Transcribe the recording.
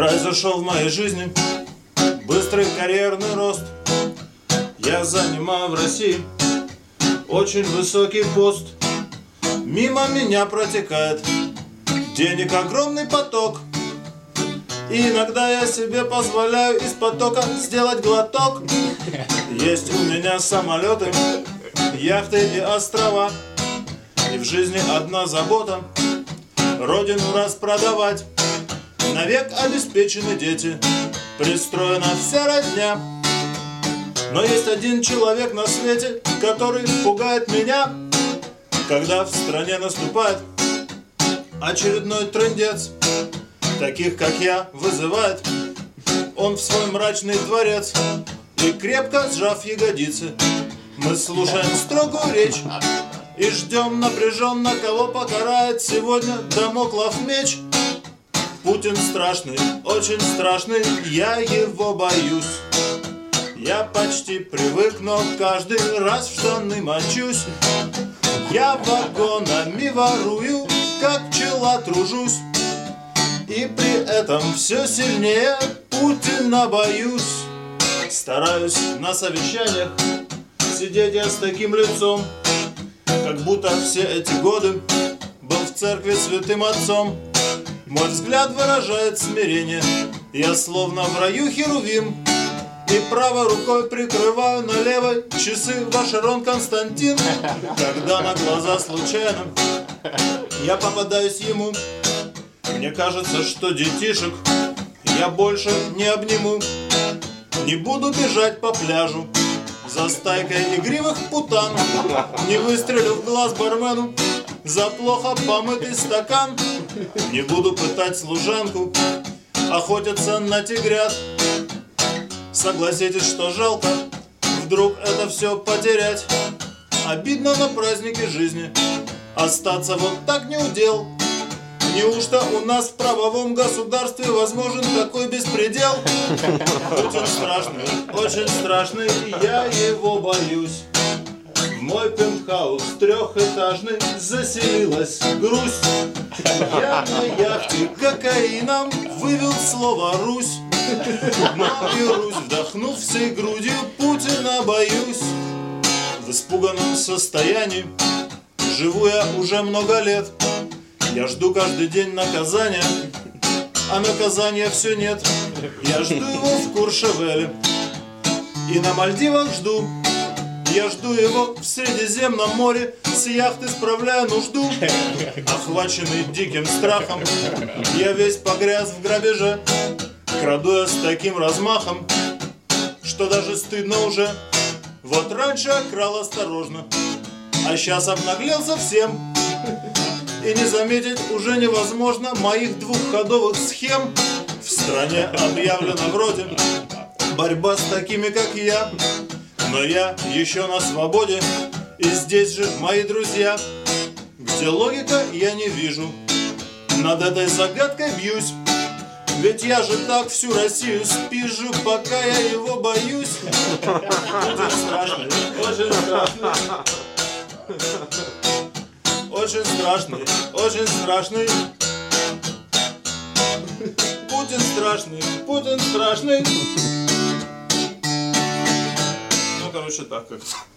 Произошел в моей жизни быстрый карьерный рост. Я занимаю в России очень высокий пост. Мимо меня протекает денег огромный поток. И иногда я себе позволяю из потока сделать глоток. Есть у меня самолеты, яхты и острова. И в жизни одна забота — родину распродавать. Навек обеспечены дети, пристроена вся родня. Но есть один человек на свете, который пугает меня, когда в стране наступает очередной трындец. Таких, как я, вызывает он в свой мрачный дворец. И крепко сжав ягодицы, мы слушаем строгую речь и ждем напряженно, кого покарает сегодня Дамоклов меч. Путин страшный, очень страшный, я его боюсь. Я почти привык, но каждый раз в штаны мочусь. Я вагонами ворую, как пчела тружусь. И при этом все сильнее Путина боюсь. Стараюсь на совещаниях сидеть я с таким лицом, как будто все эти годы был в церкви святым отцом. Мой взгляд выражает смирение, я словно в раю херувим. И правой рукой прикрываю на левой часы Вашерон Константин. Когда на глаза случайно я попадаюсь ему, мне кажется, что детишек я больше не обниму. Не буду бежать по пляжу за стайкой игривых путан. Не выстрелю в глаз бармену за плохо помытый стакан. Не буду пытать служанку, охотиться на тигрят. Согласитесь, что жалко вдруг это все потерять. Обидно на празднике жизни остаться вот так не удел. Неужто у нас в правовом государстве возможен такой беспредел? Путин страшный, очень страшный, я его боюсь. В мой пентхаус трехэтажный заселилась грусть. Я на яхте кокаином вывел слово «Русь». Наберусь, вдохнув всей грудью, Путина боюсь. В испуганном состоянии живу я уже много лет. Я жду каждый день наказания, а наказания все нет. Я жду его в Куршевеле и на Мальдивах жду. Я жду его в Средиземном море, с яхты справляя нужду. Охваченный диким страхом, я весь погряз в грабеже. Краду я с таким размахом, что даже стыдно уже. Вот раньше я крал осторожно, а сейчас обнаглел совсем. И не заметить уже невозможно моих двухходовых схем. В стране объявлено вроде борьба с такими, как я. Но я еще на свободе, и здесь же мои друзья. Где логика, я не вижу, над этой загадкой бьюсь. Ведь я же так всю Россию спижу, пока я его боюсь. Путин страшный, очень страшный. Очень страшный, очень страшный. Путин страшный, Путин страшный. Ну, короче, так как-то.